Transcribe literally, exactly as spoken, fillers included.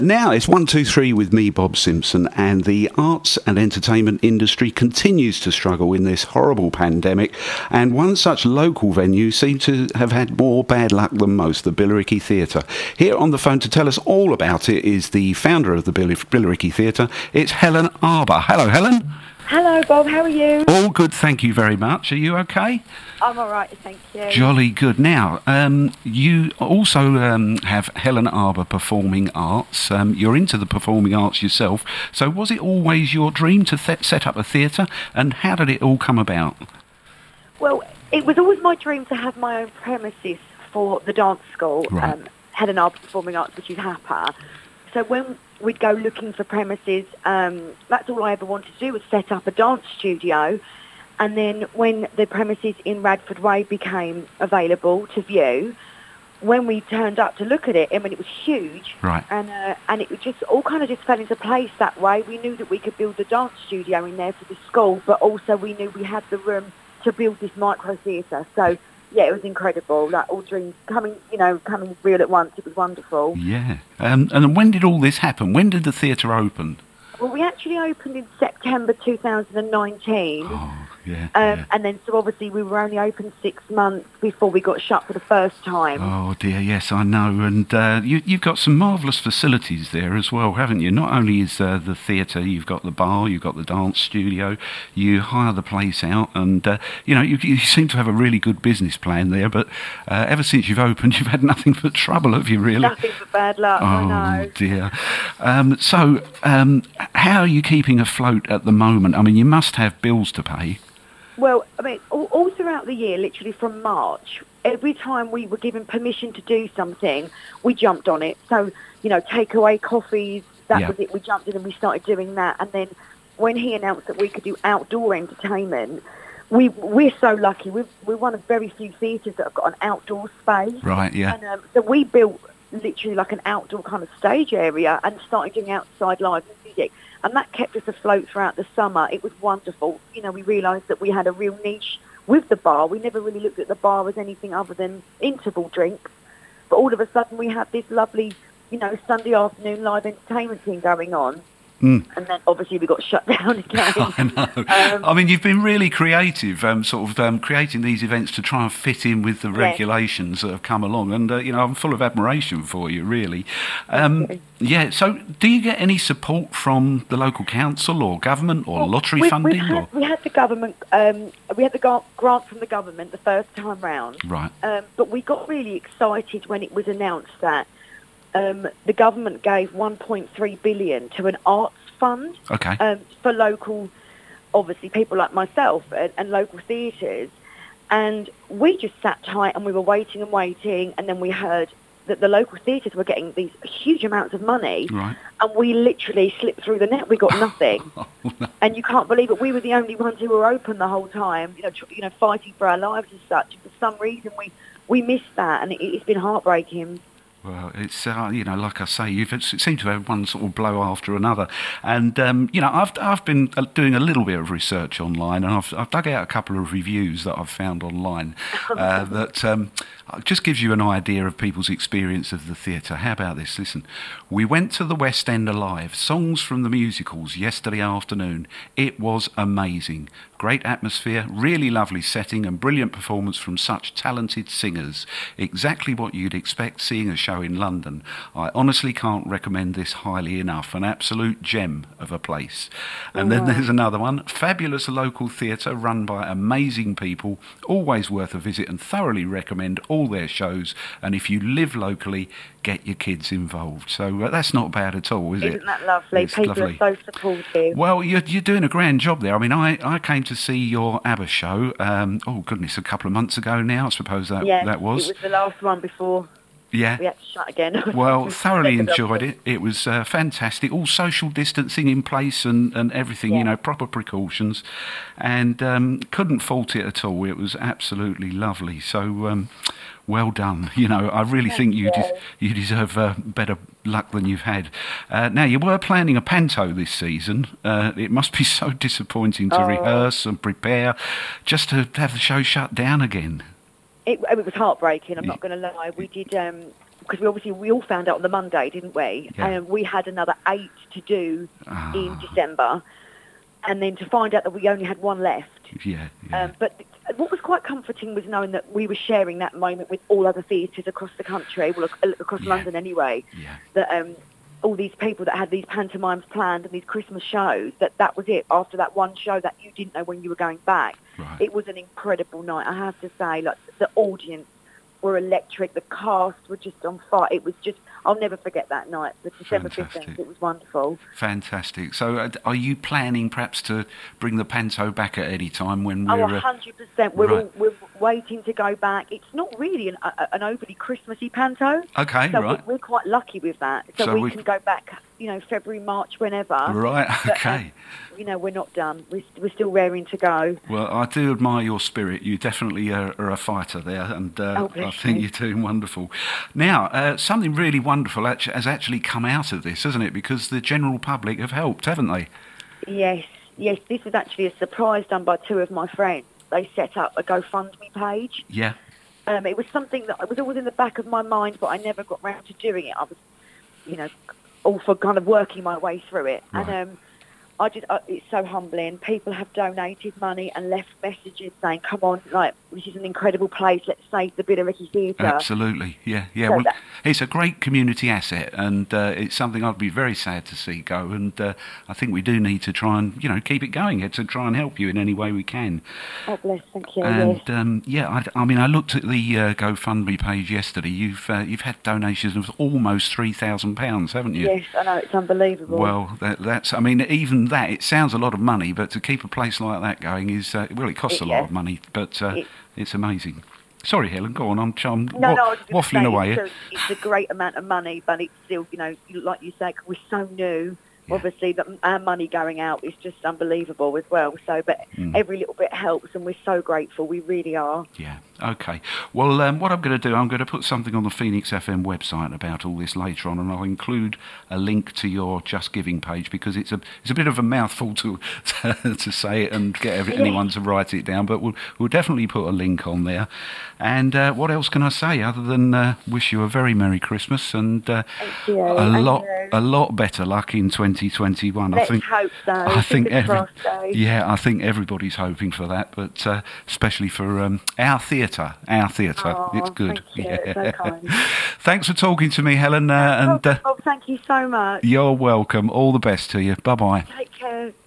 Now it's one, two, three with me, Bob Simpson, and the arts and entertainment industry continues to struggle in this horrible pandemic. And one such local venue seemed to have had more bad luck than most, the Billericay Theatre. Here on the phone to tell us all about it is the founder of the Billericay Theatre. It's Helen Arbour. Hello, Helen. Hello, Bob. How are you? All good, thank you very much. Are you okay? I'm all right, thank you. Jolly good. Now, um, you also um, have Helen Arbour Performing Arts. Um, you're into the performing arts yourself. So was it always your dream to th- set up a theatre, and how did it all come about? Well, it was always my dream to have my own premises for the dance school, Right. um, Helen Arbour Performing Arts, which is H A P A. So when we'd go looking for premises, um, that's all I ever wanted to do was set up a dance studio. And then when the premises in Radford Way became available to view, when we turned up to look at it, I mean, it was huge. Right. And uh, and it was just all kind of just fell into place that way. We knew that we could build a dance studio in there for the school, but also we knew we had the room to build this micro theatre. So, yeah, it was incredible. Like all dreams coming, you know, coming real at once. It was wonderful. Yeah. Um, and when did all this happen? When did the theatre open? Well, we actually opened in September two thousand nineteen. Oh, yeah, Um, yeah. And then, so obviously, we were only open six months before we got shut for the first time. Oh dear, yes, I know. And uh, you, you've got some marvellous facilities there as well, haven't you? Not only is uh, the theatre, you've got the bar, you've got the dance studio, you hire the place out, and, uh, you know, you, you seem to have a really good business plan there, but uh, ever since you've opened, you've had nothing but trouble, have you really? Nothing but bad luck, Oh I know. dear. Um, so, um, how are you keeping afloat at the moment? I mean, you must have bills to pay. Well, I mean, all, all throughout the year, literally from March, every time we were given permission to do something, we jumped on it. So, you know, takeaway coffees, that Yeah. was it. We jumped in and we started doing that. And then when he announced that we could do outdoor entertainment, we, we're so lucky. We're, we're one of very few theatres that have got an outdoor space. Right, yeah. And um, so we built literally like an outdoor kind of stage area and started doing outside live music. And that kept us afloat throughout the summer. It was wonderful. You know, we realised that we had a real niche with the bar. We never really looked at the bar as anything other than interval drinks. But all of a sudden we had this lovely, you know, Sunday afternoon live entertainment thing going on. Mm. And then obviously we got shut down again. I know. Um, I mean, you've been really creative, um, sort of um, creating these events to try and fit in with the regulations that have come along. And, uh, you know, I'm full of admiration for you, really. Um, yeah, so do you get any support from the local council or government or Well, lottery we, funding? We had, or? we had the government, um, we had the gra- grant from the government the first time round. Right. Um, but we got really excited when it was announced that um, the government gave one point three billion dollars to an arts fund Okay. um, for local, obviously people like myself and, and local theatres. And we just sat tight and we were waiting and waiting, and then we heard that the local theatres were getting these huge amounts of money, Right. and we literally slipped through the net. We got nothing. Oh, no. And you can't believe it. We were the only ones who were open the whole time, you know, tr- you know, fighting for our lives and such. For some reason, we, we missed that, and it, it's been heartbreaking. Well, it's, uh, you know, like I say, you've it seemed to have one sort of blow after another. And, um, you know, I've I've been doing a little bit of research online, and I've, I've dug out a couple of reviews that I've found online uh, that um, just gives you an idea of people's experience of the theatre. How about this? Listen, we went to the West End Alive, songs from the musicals yesterday afternoon. It was amazing. Great atmosphere, really lovely setting, and brilliant performance from such talented singers. Exactly what you'd expect seeing a show in London. I honestly can't recommend this highly enough. An absolute gem of a place. And then there's another one. Fabulous local theatre run by amazing people. Always worth a visit, and thoroughly recommend all their shows. And if you live locally, get your kids involved. So uh, that's not bad at all, is it? Isn't that lovely? It's People lovely. are so supportive. Well, you're, you're doing a grand job there. I mean, I, I came to see your ABBA show, um, oh goodness, a couple of months ago now, I suppose that, yeah, that was. it was the last one before Yeah. we had to shut again. Well, thoroughly enjoyed it. It was uh, fantastic. All social distancing in place and, and everything, Yeah. you know, proper precautions. And um, couldn't fault it at all. It was absolutely lovely. So, um, well done. You know, I really think you des- you deserve uh, better luck than you've had. Uh, now, you were planning a panto this season. Uh, it must be so disappointing to Oh. rehearse and prepare just to have the show shut down again. It, it was heartbreaking, I'm not going to lie. We did, um, because we obviously we all found out on the Monday, didn't we? Yeah. And we had another eight to do Ah. in December, and then to find out that we only had one left. Yeah, yeah. Um, but what was quite comforting was knowing that we were sharing that moment with all other theatres across the country, well, ac- across Yeah. London anyway. Yeah. That um, all these people that had these pantomimes planned and these Christmas shows, that that was it. After that one show that you didn't know when you were going back, Right. it was an incredible night. I have to say, like the audience were electric, the cast were just on fire. It was just, I'll never forget that night. The December Fantastic. fifteenth, it was wonderful. Fantastic. So uh, are you planning perhaps to bring the panto back at any time when Oh, we're... one uh, hundred percent. We're right. all, we're waiting to go back. It's not really an, a, an overly Christmassy panto. Okay, so right. we're, we're quite lucky with that. So, So we we- can go back, you know, February, March, whenever. Right, But, okay. um, you know, we're not done. We're, we're still raring to go. Well, I do admire your spirit. You definitely are, are a fighter there, and uh, Oh, bless I think you. you're doing wonderful. Now, uh, something really wonderful actu- has actually come out of this, hasn't it? Because the general public have helped, haven't they? Yes, yes. This was actually a surprise done by two of my friends. They set up a GoFundMe page. Yeah. Um, it was something that was always in the back of my mind, but I never got round to doing it. I was, you know, all for kind of working my way through it. Right. And um, I just, uh, it's so humbling. People have donated money and left messages saying, come on, like, this is an incredible place. Let's save the Billericay Theatre. Absolutely, yeah, yeah. So Well, that- it's a great community asset, and uh, it's something I'd be very sad to see go. And uh, I think we do need to try and, you know, keep it going, to try and help you in any way we can. Oh, bless, thank you. And yes. um, yeah, I, I mean, I looked at the uh, GoFundMe page yesterday. You've uh, you've had donations of almost three thousand pounds, haven't you? Yes, I know, it's unbelievable. Well, that, that's. I mean, even that. It sounds a lot of money, but to keep a place like that going is uh, well, it costs It- a lot yeah. of money, but uh, It- it's amazing. Sorry, Helen, go on. I'm, I'm No, wa- no, I was just gonna waffling say, away. It's here. a, it's a great amount of money, but it's still, you know, like you say, we're so new. Yeah. Obviously, that our money going out is just unbelievable as well. So, but Mm. every little bit helps, and we're so grateful. We really are. Yeah. Okay. Well, um, what I'm going to do, I'm going to put something on the Phoenix F M website about all this later on, and I'll include a link to your Just Giving page because it's a it's a bit of a mouthful to to say it and get every, Yeah. anyone to write it down. But we'll we'll definitely put a link on there. And uh, what else can I say other than uh, wish you a very Merry Christmas and uh, Thank you. a and lot you. a lot better luck in twenty twenty-one. Let's I think. hope so. I think Fingers every, crossed, though. yeah, I think everybody's hoping for that, but uh, especially for um, our theatre, our theatre, Oh, it's good. thank you. It's so kind. Thanks for talking to me, Helen, uh, and uh, oh, thank you so much. you're welcome. All the best to you. Bye bye. Take care.